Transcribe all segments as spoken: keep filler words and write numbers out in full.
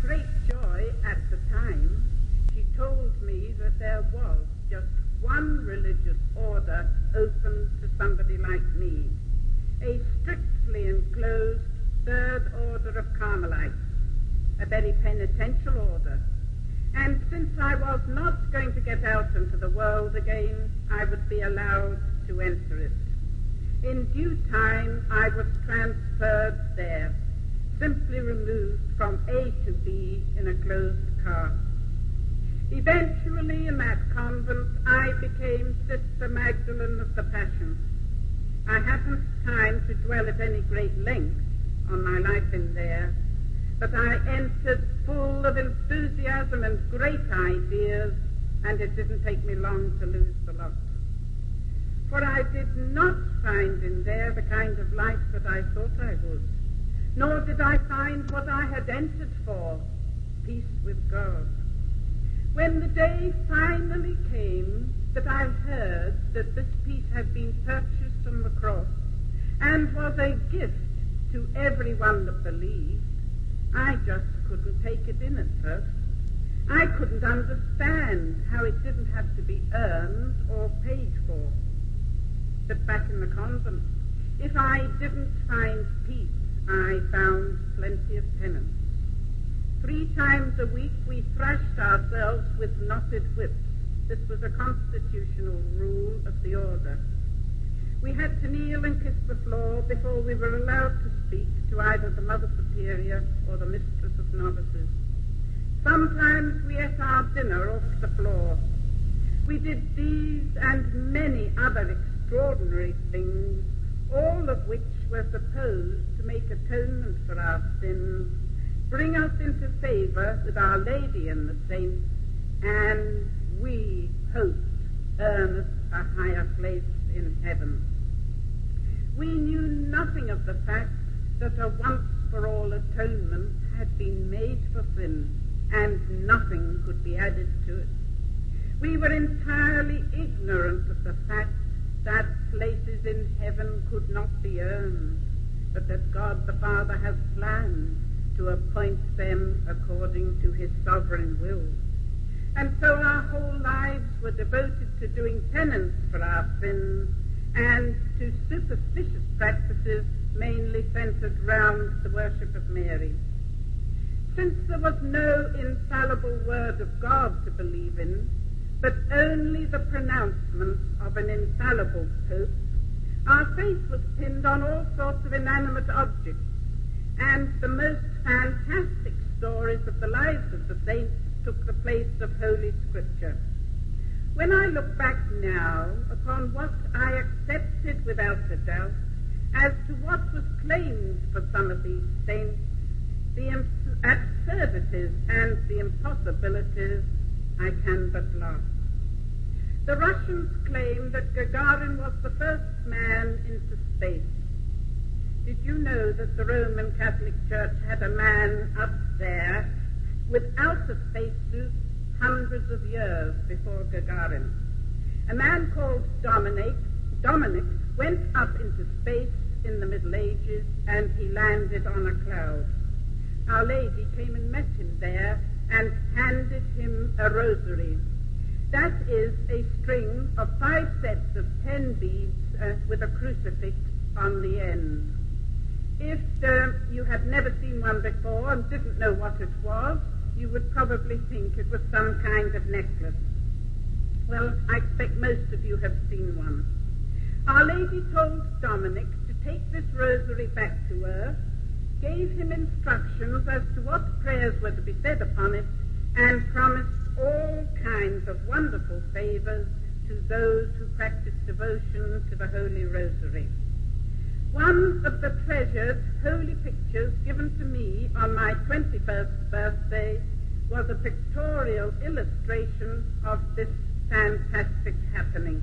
great joy at the time, she told me that there was just one religious order open to somebody like me, a strictly enclosed Third Order of Carmelites, a very penitential order. And since I was not going to get out into the world again, I would be allowed to enter it. In due time, I was transferred there, simply removed from A to B in a closed car. Eventually, in that convent, I became Sister Magdalene of the Passion. I haven't time to dwell at any great length on my life in there, but I entered full of enthusiasm and great ideas, and it didn't take me long to lose the lot. For I did not find in there the kind of life that I thought I would, nor did I find what I had entered for, peace with God. When the day finally came that I heard that this peace had been purchased on the cross and was a gift to everyone that believed, I just couldn't take it in at first. I couldn't understand how it didn't have to be earned or paid for. But back in the convent, if I didn't find peace, I found plenty of penance. Three times a week we thrashed ourselves with knotted whips. This was a constitutional rule of the order. We had to kneel and kiss the floor before we were allowed to speak to either the Mother Superior or the Mistress of Novices. Sometimes we ate our dinner off the floor. We did these and many other extraordinary things, all of which were supposed to make atonement for our sins, bring us into favor with Our Lady and the saints, and we hoped earn us a higher place in heaven. We knew nothing of the fact that a once-for-all atonement had been made for sin, and nothing could be added to it. We were entirely ignorant of the fact that places in heaven could not be earned, but that God the Father has planned to appoint them according to his sovereign will. And so our whole lives were devoted to doing penance for our sins and to superstitious practices mainly centered round the worship of Mary. Since there was no infallible word of God to believe in, but only the pronouncements of an infallible Pope, our faith was pinned on all sorts of inanimate objects, and the most fantastic stories of the lives of the saints took the place of Holy Scripture. When I look back now upon what I accepted without a doubt as to what was claimed for some of these saints, the imp- absurdities and the impossibilities, I can but laugh. The Russians claim that Gagarin was the first man into space. Did you know that the Roman Catholic Church had a man up there without a spacesuit hundreds of years before Gagarin? A man called Dominic, Dominic went up into space in the Middle Ages, and he landed on a cloud. Our Lady came and met him there and handed him a rosary. That is a string of five sets of ten beads uh, with a crucifix on the end. If uh, you have never seen one before and didn't know what it was, you would probably think it was some kind of necklace. Well, I expect most of you have seen one. Our Lady told Dominic to take this rosary back to Earth, gave him instructions as to what prayers were to be said upon it, and promised all kinds of wonderful favors to those who practice devotion to the Holy Rosary. One of the treasured holy pictures given to me on my twenty-first birthday was a pictorial illustration of this fantastic happening.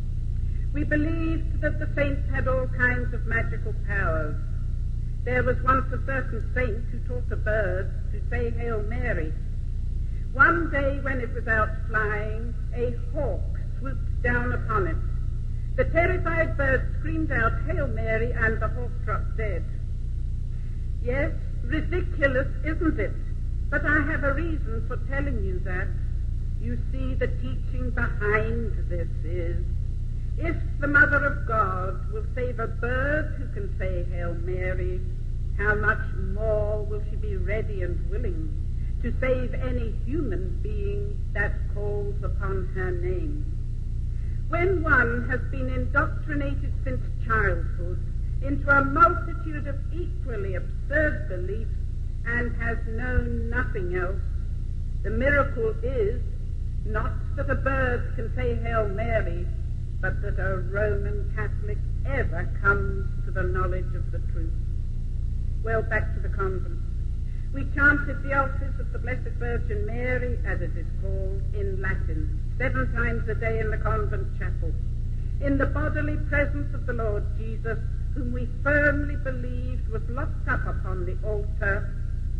We believed that the saints had all kinds of magical powers. There was once a certain saint who taught a bird to say Hail Mary. One day when it was out flying, a hawk swooped down upon it. The terrified bird screamed out, Hail Mary, and the hawk dropped dead. Yes, ridiculous, isn't it? But I have a reason for telling you that. You see, the teaching behind this is, if the Mother of God will save a bird who can say Hail Mary, how much more will she be ready and willing to save any human being that calls upon her name? When one has been indoctrinated since childhood into a multitude of equally absurd beliefs and has known nothing else, the miracle is not that a bird can say Hail Mary, but that a Roman Catholic ever comes to the knowledge of the truth. Well, back to the convent. We chanted the office of the Blessed Virgin Mary, as it is called, in Latin, seven times a day in the convent chapel, in the bodily presence of the Lord Jesus, whom we firmly believed was locked up upon the altar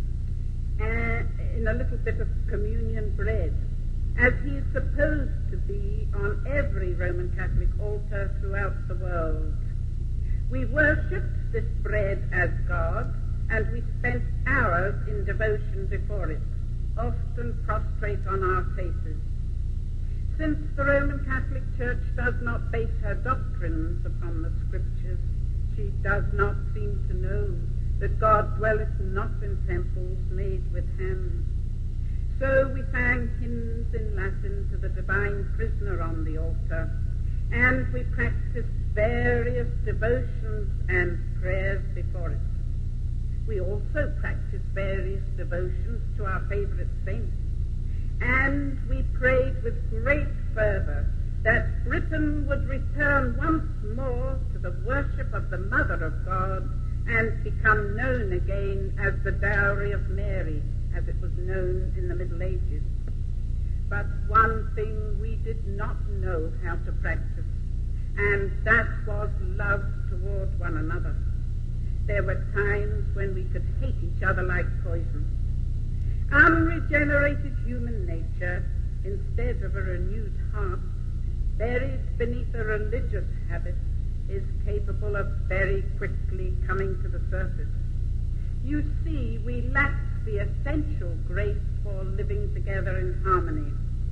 uh, in a little bit of communion bread, as he is supposed to be on every Roman Catholic altar throughout the world. We worshipped this bread as God, and we spent hours in devotion before it, often prostrate on our faces. Since the Roman Catholic Church does not base her doctrines upon the Scriptures, she does not seem to know that God dwelleth not in temples made with hands. So we sang hymns in Latin to the divine prisoner on the altar, and we practiced various devotions and prayers before it. We also practiced various devotions to our favorite saints, and we prayed with great fervor that Britain would return once more to the worship of the Mother of God and become known again as the Dowry of Mary, as it was known in the Middle Ages. But one thing we did not know how to practice, and that was love toward one another. There were times when we could hate each other like poison. Unregenerated human nature, instead of a renewed heart, buried beneath a religious habit, is capable of very quickly coming to the surface. You see, we lack the essential grace for living together in harmony.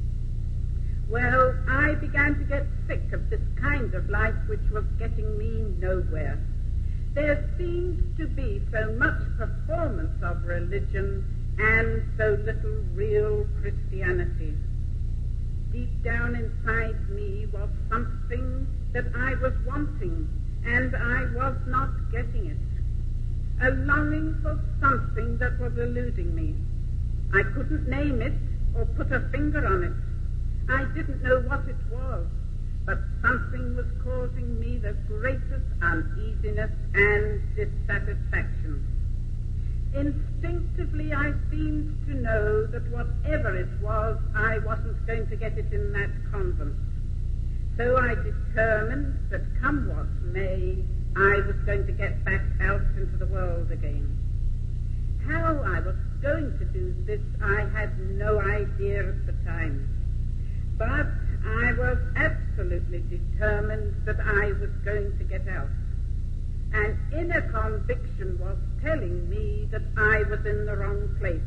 Well, I began to get sick of this kind of life which was getting me nowhere. There seemed to be so much performance of religion and so little real Christianity. Deep down inside me was something that I was wanting, and I was not getting it. A longing for something that was eluding me. I couldn't name it or put a finger on it. I didn't know what it was, but something was causing me the greatest uneasiness and dissatisfaction. Instinctively, I seemed to know that whatever it was, I wasn't going to get it in that convent. So I determined that come what may, I was going to get back out into the world again. How I was going to do this, I had no idea at the time. But I was absolutely determined that I was going to get out. An inner conviction was telling me that I was in the wrong place.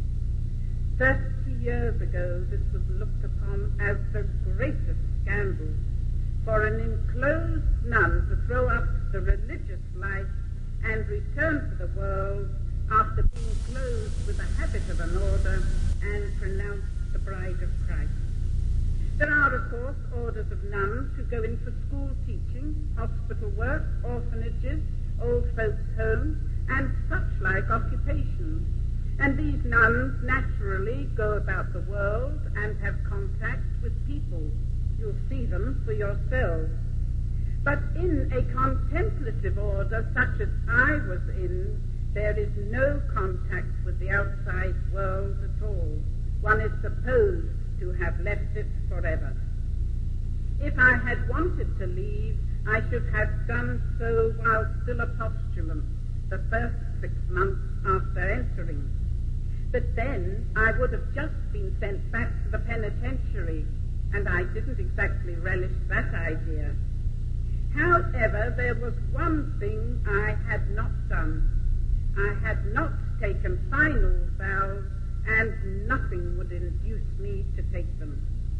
Thirty years ago, this was looked upon as the greatest scandal for an enclosed nun to throw up the religious life and return to the world after being clothed with the habit of an order and pronounced the bride of Christ. There are, of course, orders of nuns who go in for school teaching, hospital work, orphanages, old folks' homes, and such like occupations. And these nuns naturally go about the world and have contact with people. You'll see them for yourselves. But in a contemplative order such as I was in, there is no contact with the outside world at all. One is supposed to have left it forever. If I had wanted to leave, I should have done so while still a postulant, the first six months after entering. But then I would have just been sent back to the penitentiary, and I didn't exactly relish that idea. However, there was one thing I had not done. I had not taken final vows and nothing would induce me to take them.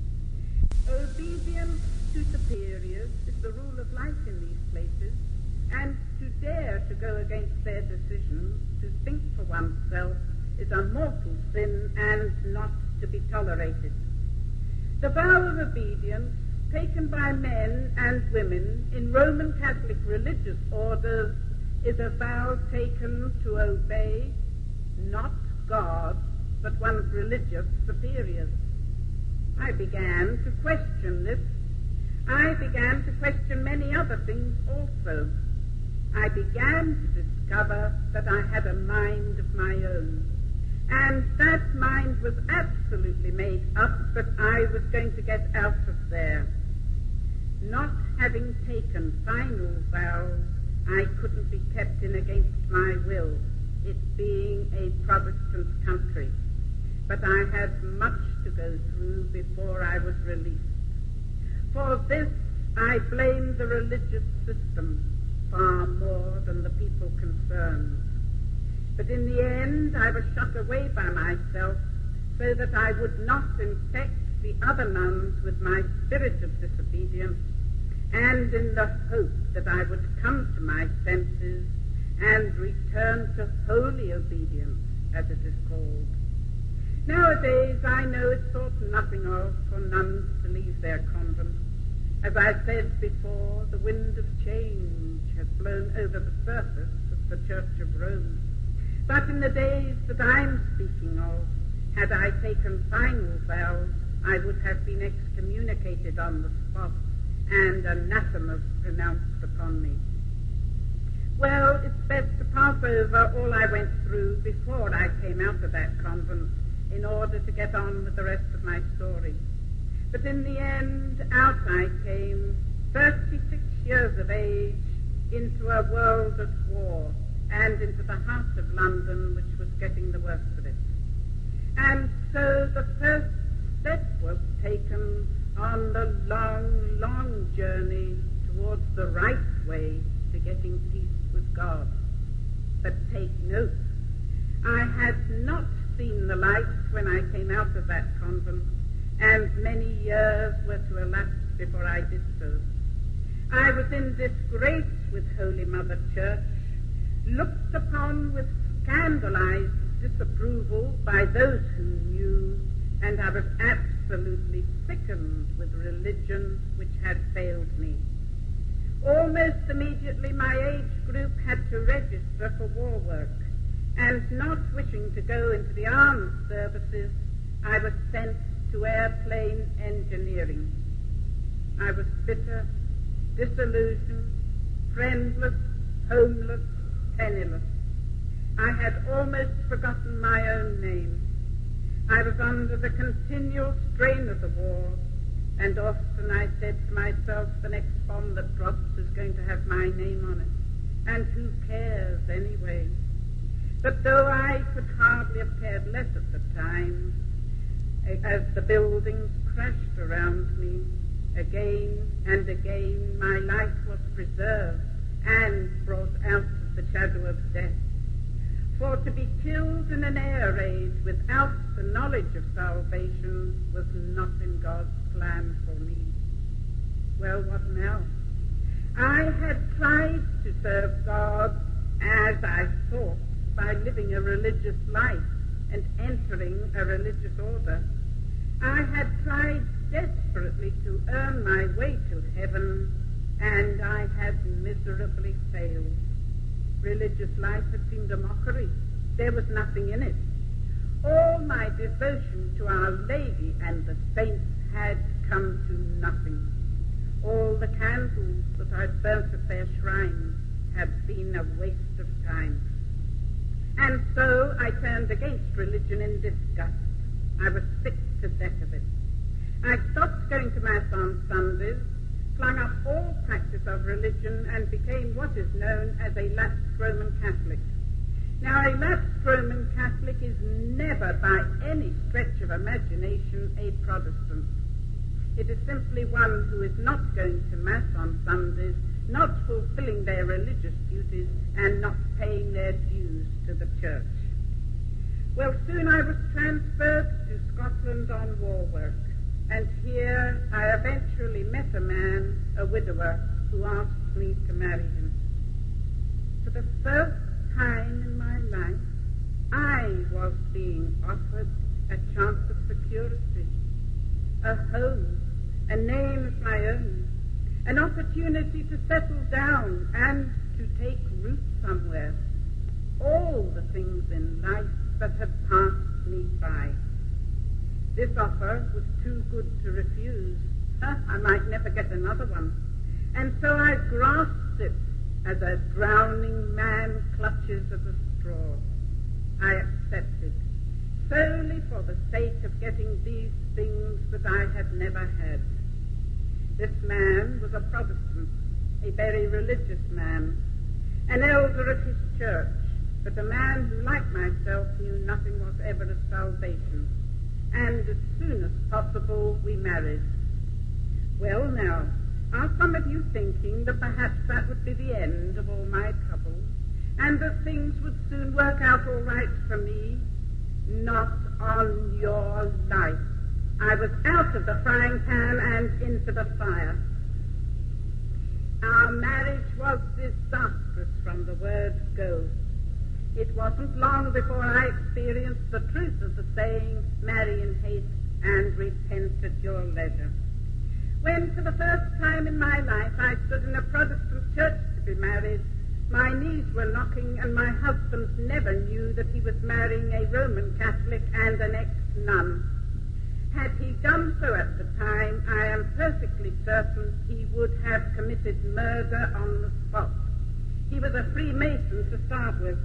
Obedience to superiors is the rule of life in these places, and to dare to go against their decisions, to think for oneself, is a mortal sin and not to be tolerated. The vow of obedience, taken by men and women in Roman Catholic religious orders, is a vow taken to obey not God, but one's religious superiors. I began to question this. I began to question many other things also. I began to discover that I had a mind of my own, and that mind was absolutely made up that I was going to get out of there. Not having taken final vows, I couldn't be kept in against my will, it being a Protestant country. But I had much to go through before I was released. For this I blame the religious system far more than the people concerned. But in the end I was shut away by myself so that I would not infect the other nuns with my spirit of disobedience, and in the hope that I would come to my senses and return to holy obedience, as it is called. Nowadays I know it's thought nothing of for nuns to leave their convents. As I said before, the wind of change has blown over the surface of the Church of Rome. But in the days that I'm speaking of, had I taken final vows, I would have been excommunicated on the spot and anathemas pronounced upon me. Well, it's best to pass over all I went through before I came out of that convent in order to get on with the rest of my story. But in the end, out I came, thirty-six years of age, into a world at war, and into the heart of London, which was getting the worst of it. And so the first step was taken on the long, long journey towards the right way to getting peace with God. But take note, I had not seen the light when I came out of that convent, and many years were to elapse before I did so. I was in disgrace with Holy Mother Church, looked upon with scandalized disapproval by those who knew, and I was absolutely sickened with religion which had failed me. Almost immediately my age group had to register for war work, and not wishing to go into the armed services, I was sent to airplane engineering. I was bitter, disillusioned, friendless, homeless, penniless. I had almost forgotten my own name. I was under the continual strain of the war, and often I said to myself, the next bomb that drops is going to have my name on it, and who cares anyway? But though I could hardly have cared less at the time, as the buildings crashed around me, again and again my life was preserved and brought out of the shadow of death. For to be killed in an air raid without the knowledge of salvation was not in God's plan for me. Well, what now? I had tried to serve God as I thought by living a religious life and entering a religious order. I had tried desperately to earn my way to heaven, and I had miserably failed. Religious life had seemed a mockery. There was nothing in it. All my devotion to Our Lady and the saints had come to nothing. All the candles that I'd burnt at their shrines had been a waste of time. And so I turned against religion in disgust. I was sick to death of it. I stopped going to Mass on Sundays, flung up all practice of religion, and became what is known as a lapsed Roman Catholic. Now, a lapsed Roman Catholic is never, by any stretch of imagination, a Protestant. It is simply one who is not going to Mass on Sundays, not fulfilling their religious duties, and not paying their dues to the Church. Well, soon I was transferred to Scotland on war work, and here I eventually met a man, a widower, who asked me to marry him. For the first time in my life, I was being offered a chance of security, a home, a name of my own, an opportunity to settle down and to take root somewhere. All the things in life that had passed me by. This offer was too good to refuse. Huh, I might never get another one. And so I grasped it as a drowning man clutches at a straw. I accepted, solely for the sake of getting these things that I had never had. This man was a Protestant, a very religious man, an elder of his church, but a man who, like myself, knew nothing whatever of salvation. And as soon as possible, we married. Well, now, are some of you thinking that perhaps that would be the end of all my troubles, and that things would soon work out all right for me? Not on your life. I was out of the frying pan and into the fire. Our marriage was disastrous from the word go. It wasn't long before I experienced the truth of the saying, marry in haste and repent at your leisure. When for the first time in my life I stood in a Protestant church to be married, my knees were knocking and my husband never knew that he was marrying a Roman Catholic and an ex-nun. Had he done so at the time, I am perfectly certain he would have committed murder on the spot. He was a Freemason to start with.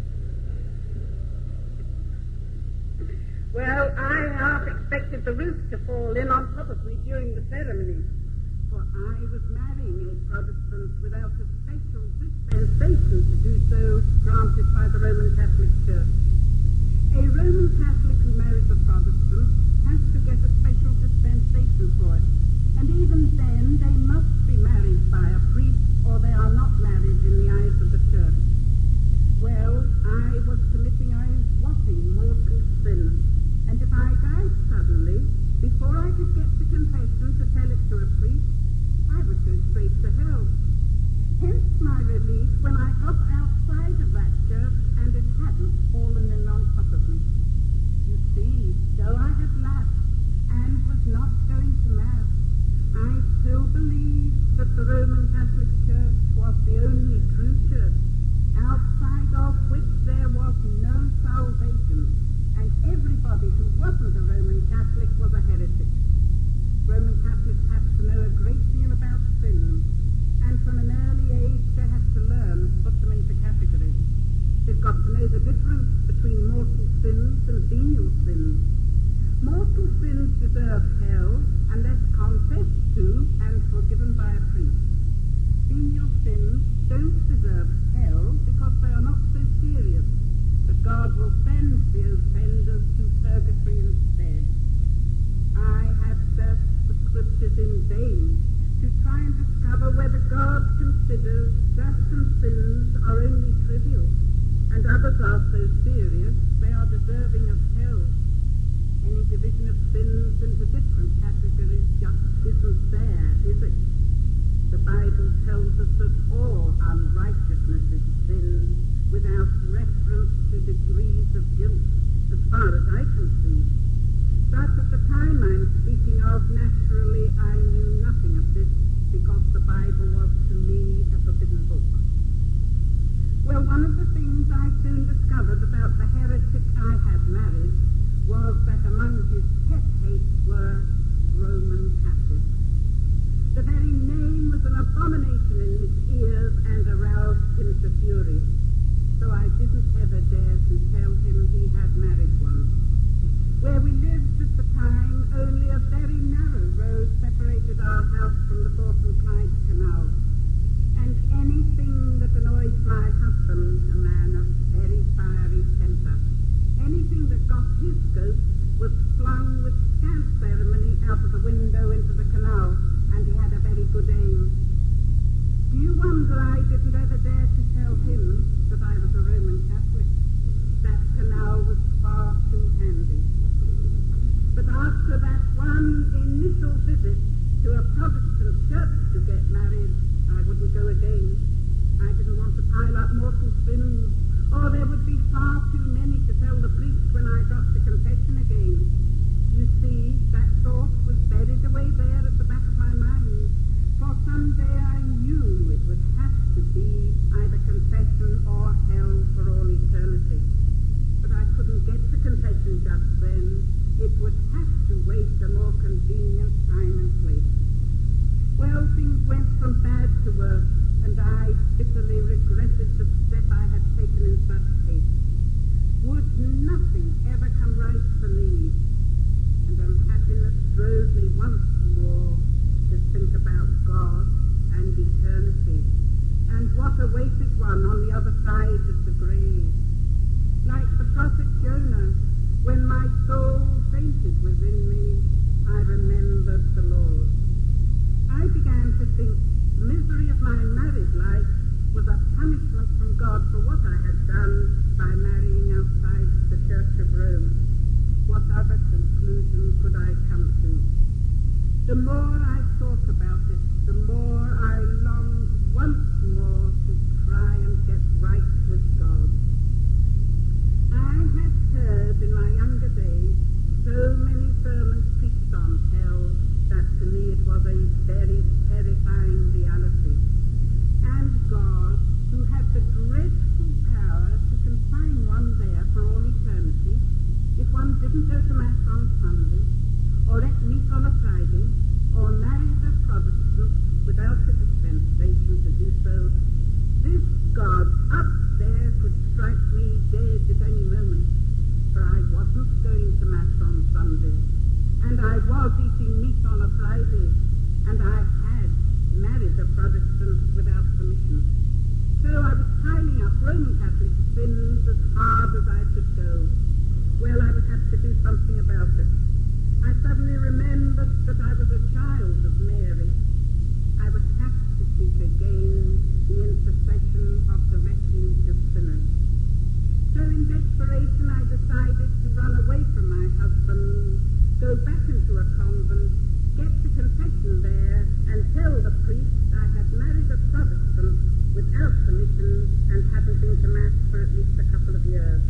Well, I half expected the roof to fall in on top of me during the ceremony, for I was marrying a Protestant without a special dispensation to do so granted by the Roman Catholic Church. A Roman Catholic who marries a Protestant has to get a special dispensation for it, and even then they must be married by a priest or they are not married in the eyes of the Church. Well, I was committing, I was whopping mortal sin. And if I died suddenly, before I could get to confession to tell it to a priest, I would go straight to hell. Hence my relief when I got outside of that church and it hadn't fallen in on top of me. You see, though I had lapsed and was not going to Mass, I still believed that the Roman Catholic Church was the only true church, outside of which there was no salvation. And everybody who wasn't a Roman Catholic was a heretic. Roman Catholics had to know a great deal about sins, and from an early age they had to learn to put them into categories. They've got to know the difference between mortal sins and venial sins. Mortal sins deserve hell unless confessed to and forgiven by a priest. Venial sins don't deserve hell because they are not so serious. But God will send the offenders to purgatory instead. I have searched the scriptures in vain to try and discover whether God considers certain sins are only trivial and others are so serious they are deserving of hell. Any division of sins into different categories just isn't there, is it? The Bible tells us that all unrighteousness is sin, without reference to degrees of guilt, as far as I can see. But at the time I'm speaking of, naturally, I knew nothing of this, because the Bible was to me a forbidden book. Well, one of the things I soon discovered about the heretic I had married was that among his pet hates were Roman Catholics. The very name was an abomination in his ears and aroused him to fury. So I didn't ever dare to tell him he had married one. Where we lived at the time, only a very narrow road separated our house from the Forth and Clyde Canal. And anything that annoyed my husband, a man of very fiery temper, anything that got his goat was flung with scant ceremony out of the window into the canal, and he had a very good aim. Do you wonder I didn't ever dare to tell him that I was a Roman Catholic? That canal was far too handy. But after that one initial visit to a Protestant church to get married, I wouldn't go again. I didn't want to pile up mortal sins, or there would be far too many to tell the priest when I got to confession again. You see, that thought was buried away there at the back of my mind, for someday I knew it would have to be either confession or hell for all eternity. But I couldn't get to confession just then. It would have to wait a more convenient time and place. Well, things went from bad to worse, and I bitterly regretted the step I had taken in such haste. Would nothing ever come right for me? And unhappiness drove me once more to think about God and eternity, and what awaited one on the other side of the grave. Like the prophet Jonah, when my soul fainted within me, I remembered the Lord. I began to think the misery of my married life was a punishment from God for what I had done by marrying outside the Church of Rome. What other conclusion could I come to? The more I thought about it, the more I longed once more to try and get right with God. I had heard in my younger days so many sermons preached on hell that to me it was a very terrifying reality. And God, who had the dreadful power to confine one there for all eternity, if one didn't go to Mass on Sunday, or ate meat on a Friday, or married a Protestant without the dispensation to do so, this God up there could strike me dead at any moment, for I wasn't going to Mass on Sunday, and I was eating meat on a Friday, and I had married a Protestant without permission. So I was piling up Roman Catholic sins as hard as I could go. Well, I would have to do something about it. I suddenly remembered that I was a child of Mary. I would have to seek again the intercession of the refuge of sinners. So in desperation I decided to run away from my husband, go back into a convent, get to confession there, and tell the priest I had married a Protestant without permission and hadn't been to Mass for at least a couple of years.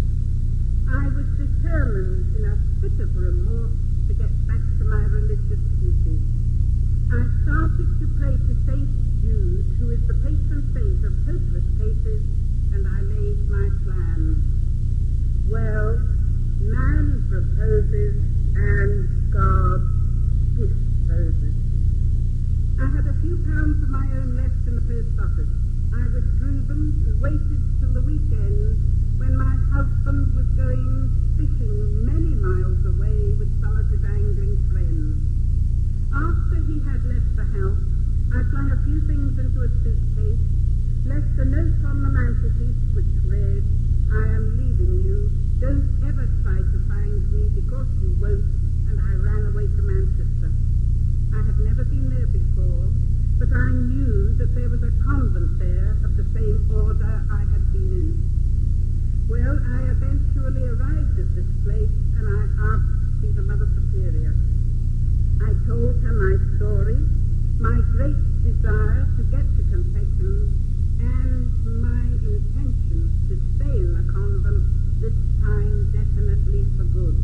I was determined in a fit of remorse to get back to my religious duties. I started to pray to Saint Jude, who is the patron saint of hopeless cases, and I laid my plans. Well, man proposes and God disposes. I had a few pounds of my own left in the post office. I withdrew them and waited till the weekend, when my husband was going fishing many miles away with some of his angling friends. After he had left the house, I flung a few things into a suitcase, left a note on the mantelpiece which read, "I am leaving you. Don't ever try to find me because you won't," and I ran away to Manchester. I had never been there before, but I knew that there was a convent there of the same order I had been in. Well, I eventually arrived at this place, and I asked to see the Mother Superior. I told her my story, my great desire to get to confession, and my intention to stay in the convent, this time definitely for good.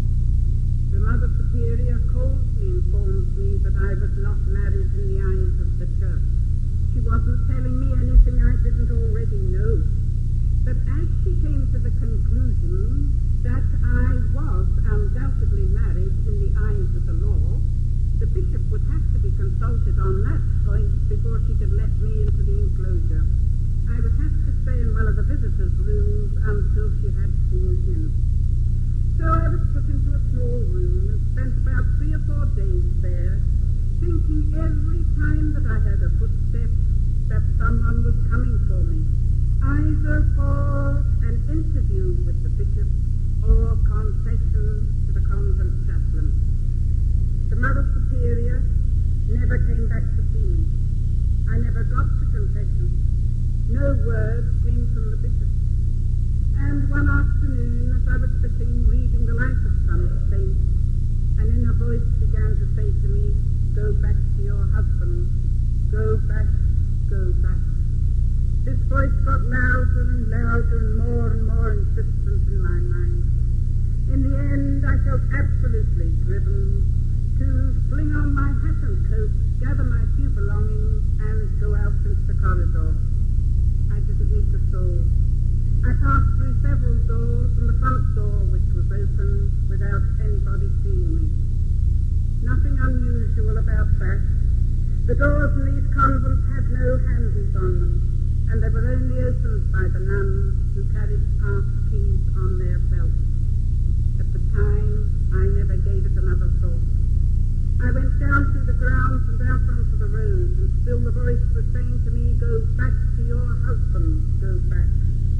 The Mother Superior coldly informed me that I was not married in the eyes of the Church. She wasn't telling me anything I didn't already know. But as she came to the conclusion that I was undoubtedly married in the eyes of the law, the bishop would have to be consulted on that point before she could let me into the enclosure. I would have to stay in one of the visitors' rooms until she had seen him. So I was put into a small room and spent about three or four days there, thinking every time that I heard a footstep that someone was coming for me, either for an interview with the bishop or confession to the convent chaplain. The Mother Superior never came back to see me. I never got to confession. No word came from the bishop. And one afternoon, as I was sitting reading the life of some saint, and in a voice began to say to me, "Go back to your husband, go back, go back." This voice got louder and louder and more and more insistent in my mind. In the end, I felt absolutely driven to fling on my hat and coat, gather my few belongings, and go out into the corridor. I didn't meet a soul. I passed through several doors, and the front door, which was open, without anybody seeing me. Nothing unusual about that. The doors in these convents had no handles on them, and they were only opened by the nuns who carried pass keys on their belts. At the time, I never gave it another thought. I went down through the grounds and out onto the road, and still the voice was saying to me, "Go back to your husband, go back."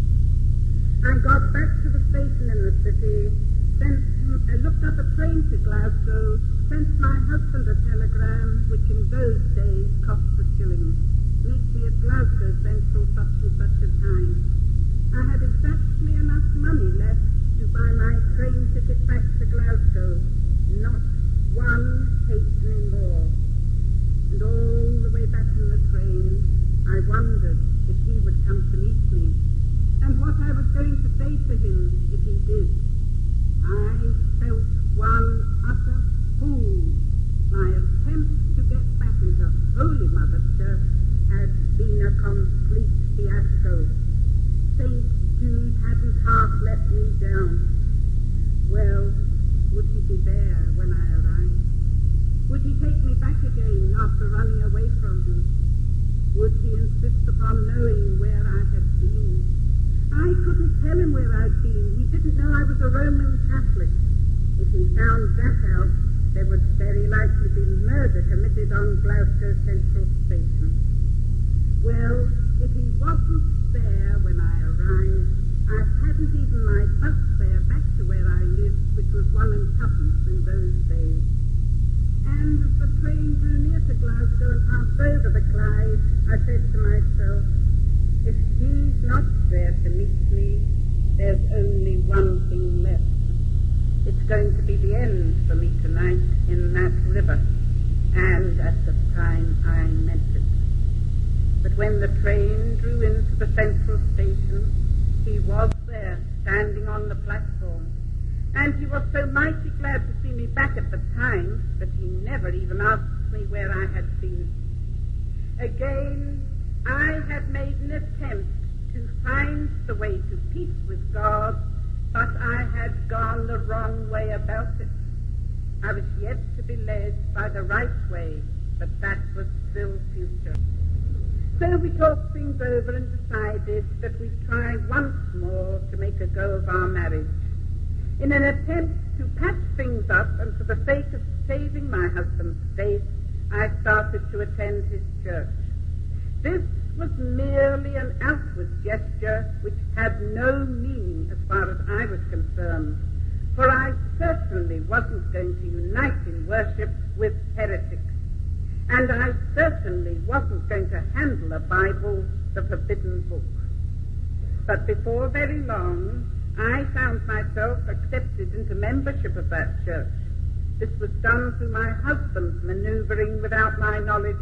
I got back to the station in the city, sent, I looked up a train to Glasgow, sent my husband a telegram, which in those days cost a shilling. Meet me at Glasgow Central such and such a time. I had exactly enough money left to buy my train ticket back to Glasgow. Not one halfpenny more. And all the way back in the train, I wondered if he would come to meet me, and what I was going to say to him if he did. I felt one utter fool. My attempt to get back into Holy Mother Church had been a complete fiasco. Saint Jude hadn't half let me down. Well, would he be there when I arrived? Would he take me back again after running away from him? Would he insist upon knowing where I had been? I couldn't tell him where I'd been. He didn't know I was a Roman Catholic. If he found that out, there would very likely be murder committed on Glasgow Central Station. Well, if he wasn't there when I arrived, I hadn't even my bus fare back to where I lived, which was one and twopence in those days. And as the train drew near to Glasgow and passed over the Clyde, I said to myself, if he's not there to meet me, there's only one thing left. It's going to be the end for me tonight in that river. And at the time I meant it. But when the train drew into the central station, he was there, standing on the platform. And he was so mighty glad to see me back at the time that he never even asked me where I had been. Again, I had made an attempt to find the way to peace with God, but I had gone the wrong way about it. I was yet to be led by the right way, but that was still future. So we talked things over and decided that we'd try once more to make a go of our marriage. In an attempt to patch things up and for the sake of saving my husband's faith, I started to attend his church. This was merely an outward gesture which had no meaning as far as I was concerned, for I certainly wasn't going to unite in worship with heretics, and I certainly wasn't going to handle a Bible, the forbidden book. But before very long, I found myself accepted into membership of that church. This was done through my husband's maneuvering without my knowledge